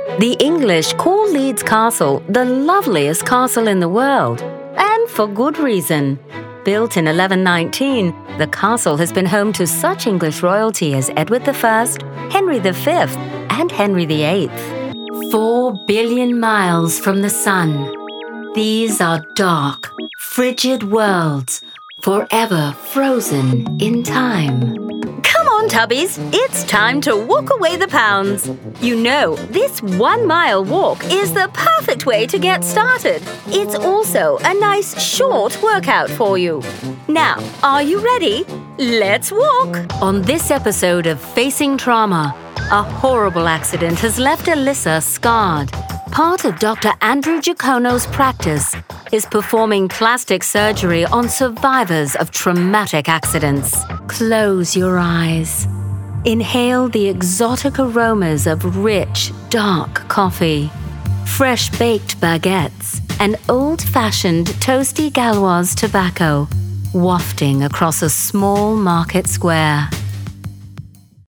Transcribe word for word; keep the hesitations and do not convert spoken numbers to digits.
The English call Leeds Castle the loveliest castle in the world, and for good reason. Built in eleven nineteen, the castle has been home to such English royalty as Edward the First, Henry the Fifth, and Henry the Eighth. Four billion miles from the sun. These are dark, frigid worlds, forever frozen in time. Come on, Tubbies, it's time to walk away the pounds. You know, this one-mile walk is the perfect way to get started. It's also a nice, short workout for you. Now, are you ready? Let's walk! On this episode of Facing Trauma, a horrible accident has left Alyssa scarred. Part of Doctor Andrew Giacono's practice is performing plastic surgery on survivors of traumatic accidents. Close your eyes. Inhale the exotic aromas of rich, dark coffee, fresh baked baguettes, and old-fashioned toasty Gauloise tobacco wafting across a small market square.